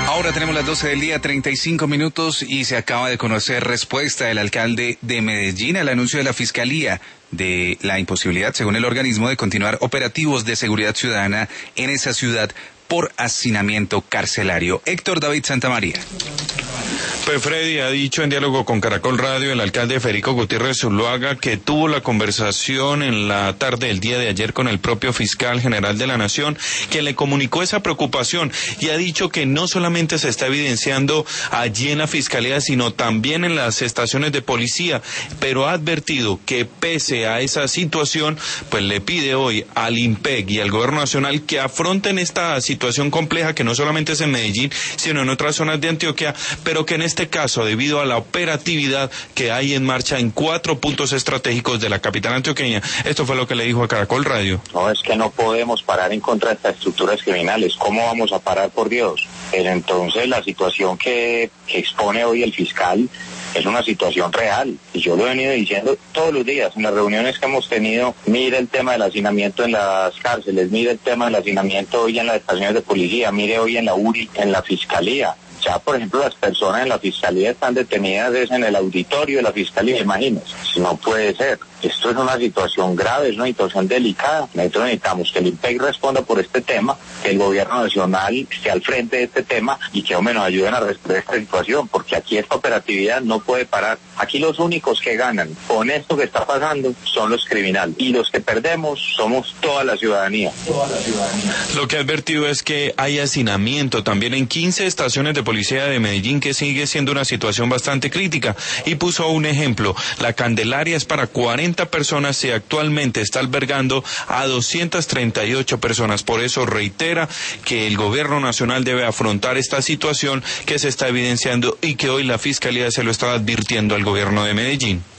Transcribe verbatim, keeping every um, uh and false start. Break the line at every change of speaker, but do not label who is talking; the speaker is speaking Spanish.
Ahora tenemos las doce del día, treinta y cinco minutos, y se acaba de conocer respuesta del alcalde de Medellín al anuncio de la Fiscalía de la imposibilidad, según el organismo, de continuar operativos de seguridad ciudadana en esa ciudad por hacinamiento carcelario. Héctor David Santamaría.
Pues Freddy ha dicho en diálogo con Caracol Radio el alcalde Federico Gutiérrez Zuluaga que tuvo la conversación en la tarde del día de ayer con el propio fiscal general de la Nación, quien le comunicó esa preocupación y ha dicho que no solamente se está evidenciando allí en la fiscalía, sino también en las estaciones de policía, pero ha advertido que pese a esa situación, pues le pide hoy al IMPEC y al gobierno nacional que afronten esta situación compleja que no solamente es en Medellín, sino en otras zonas de Antioquia, pero que en este caso, debido a la operatividad que hay en marcha en cuatro puntos estratégicos de la capital antioqueña, esto fue lo que le dijo a Caracol Radio.
No, es que no podemos parar en contra de estas estructuras criminales. ¿Cómo vamos a parar, por Dios? Pero entonces la situación que, que expone hoy el fiscal es una situación real, y yo lo he venido diciendo todos los días en las reuniones que hemos tenido. Mire el tema del hacinamiento en las cárceles, mire el tema del hacinamiento hoy en las estaciones de policía, mire hoy en la U R I, en la fiscalía. Ya, por ejemplo, las personas en la fiscalía están detenidas es en el auditorio de la fiscalía, imagínense. No puede ser. Esto es una situación grave, es una situación delicada. Nosotros necesitamos que el IMPEC responda por este tema, que el gobierno nacional esté al frente de este tema y que, hombre, nos ayuden a resolver esta situación, porque aquí esta operatividad no puede parar. Aquí los únicos que ganan con esto que está pasando son los criminales, y los que perdemos somos toda la ciudadanía. Toda la ciudadanía.
Lo que ha advertido es que hay hacinamiento también en quince estaciones de policía de Medellín, que sigue siendo una situación bastante crítica, y puso un ejemplo: la Candelaria es para cuarenta personas y actualmente está albergando a doscientas treinta y ocho personas. Por eso reitera que el gobierno nacional debe afrontar esta situación que se está evidenciando y que hoy la Fiscalía se lo está advirtiendo al gobierno de Medellín.